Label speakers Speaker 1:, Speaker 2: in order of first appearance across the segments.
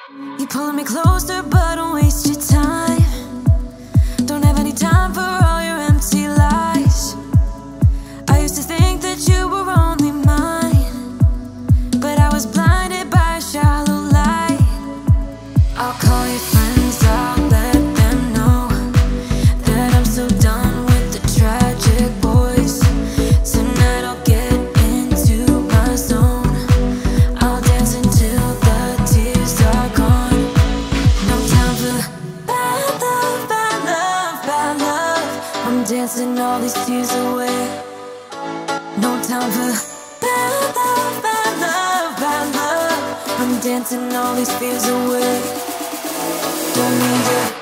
Speaker 1: You pulling me closer, but don't waste your time. Don't have any time for all your empty lies. I used to think that you were only mine, but I was blinded by a shallow light. I'll call your friends, I'll let them know that I'm so done with the tragic boys. Tonight I'll get into my zone. I'll dance until the tears are gone. No time for bad love, bad love, bad love. I'm dancing all these tears away. No time for bad love, bad love, bad love. I'm dancing all these fears away. Don't need you.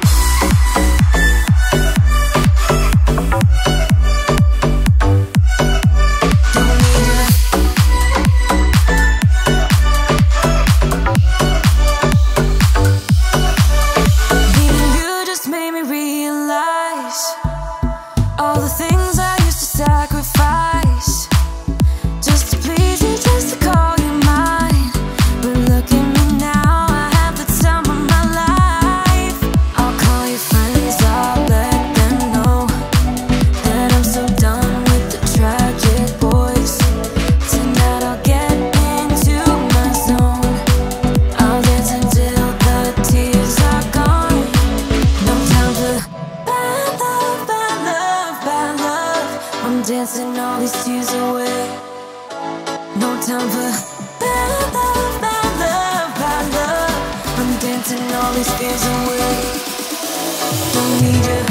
Speaker 1: All the things I used to sacrifice just to please you, just to call you mine. But look at me now, I have the time of my life. I'll call your friends, I'll let them know that I'm so done with the tragic boys. Tonight I'll get into my zone. I'll dance until the tears are gone. No time for bad love, bad love, bad love. I'm dancing all these tears away. No time for bad love, bad love, bad love. I'm dancing all these fears away. Don't need you.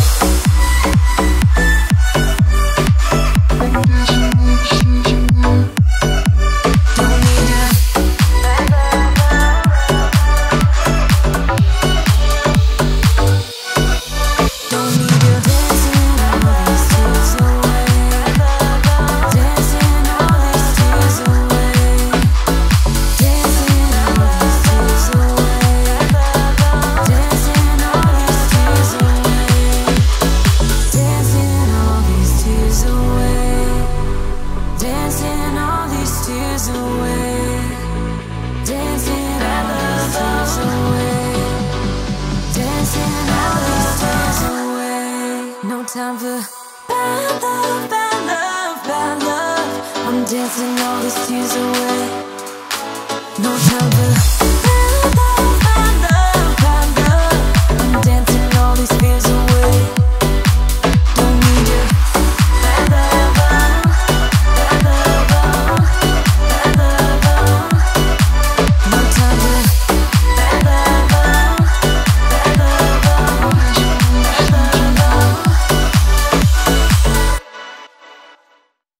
Speaker 1: No time for bad love, bad love, bad love. I'm dancing all these tears away. No time for